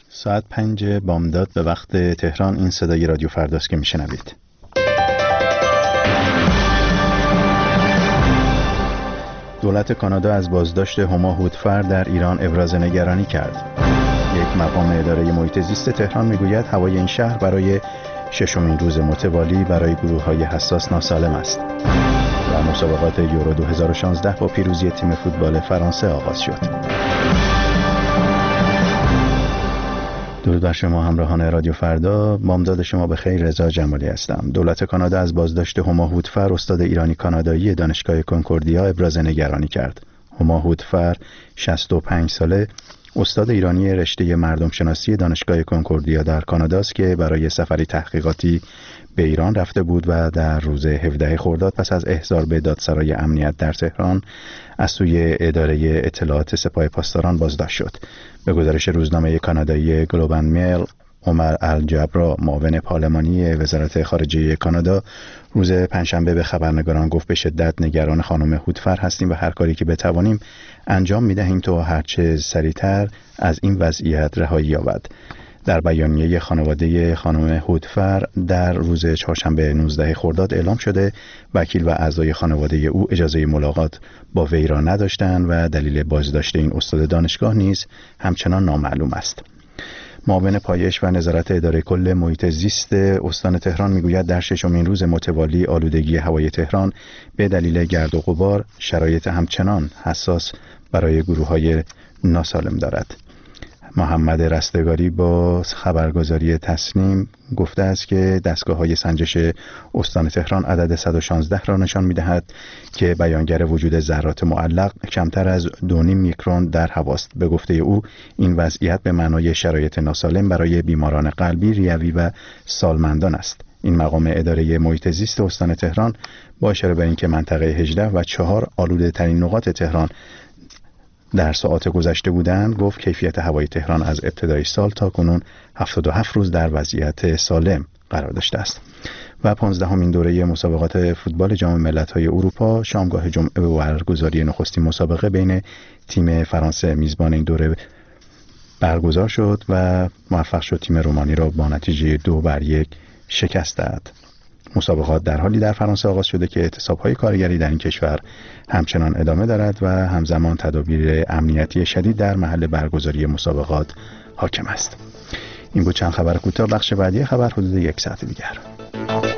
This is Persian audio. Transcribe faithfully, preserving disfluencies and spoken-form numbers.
ساعت پنج بامداد به وقت تهران. این صدای رادیو فرداست که میشنوید. دولت کانادا از بازداشت هما هودفر در ایران ابراز نگرانی کرد. یک مقام اداره محیط زیست تهران میگوید هوای این شهر برای ششمین روز متوالی برای گروه‌های حساس ناسالم است. و مسابقات یورو دو هزار و شانزده با پیروزی تیم فوتبال فرانسه آغاز شد. درود بر شما همراهان رادیو فردا. بامداد شما بخیر. رضا جمالی هستم. دولت کانادا از بازداشت هما هودفر استاد ایرانی کانادایی دانشگاه کنکوردیا ابراز نگرانی کرد. هما هودفر شصت و پنج ساله استاد ایرانی رشته مردم شناسی دانشگاه کنکوردیا در کانادا است که برای سفری تحقیقاتی به ایران رفته بود و در روز هفدهم خرداد پس از احضار به دادسرای امنیت در تهران از سوی اداره اطلاعات سپاه پاسداران بازداشت شد. به گزارش روزنامه کانادایی گلوب اند میل، عمر الجبرا معاون پارلمانی وزارت خارجه کانادا روز پنجشنبه به خبرنگاران گفت به شدت نگران خانم هودفر هستیم و هر کاری که بتوانیم انجام میدهیم تا هرچه سریعتر از این وضعیت رهایی یابد. در بیانیه خانواده خانم هودفر در روز چهارشنبه نوزدهم خرداد اعلام شده وکیل و اعضای خانواده او اجازه ملاقات با وی را نداشتند و دلیل بازداشت این استاد دانشگاه نیز همچنان نامعلوم است. معاون پایش و نظارت اداره کل محیط زیست استان تهران میگوید در ششمین روز متوالی آلودگی هوای تهران به دلیل گرد و غبار شرایط همچنان حساس برای گروه‌های ناسالم دارد. محمد رستگاری با خبرگزاری تسنیم گفته است که دستگاه‌های سنجش استان تهران عدد صد و شانزده را نشان می‌دهد که بیانگر وجود ذرات معلق کمتر از دو و نیم میکرون در هواست. به گفته او این وضعیت به معنای شرایط ناسالم برای بیماران قلبی، ریوی و سالمندان است. این مقام اداره محیط زیست استان تهران با اشاره به اینکه منطقه هجده و چهار آلوده ترین نقاط تهران در ساعات گذشته بودند گفت کیفیت هوای تهران از ابتدای سال تا کنون هفتاد و هفت روز در وضعیت سالم قرار داشته است. و پانزدهمین دوره مسابقات فوتبال جام ملت‌های اروپا شامگاه جمعه به برگزاری نخستین مسابقه بین تیم فرانسه میزبان این دوره برگزار شد و موفق شد تیم رومانی را با نتیجه دو بر یک شکست دهد. مسابقات در حالی در فرانسه آغاز شده که اعتصاب‌های کارگری در این کشور همچنان ادامه دارد و همزمان تدابیر امنیتی شدید در محل برگزاری مسابقات حاکم است. این بود چند خبر کوتاه. بخش بعدی خبر حدود یک ساعت دیگر.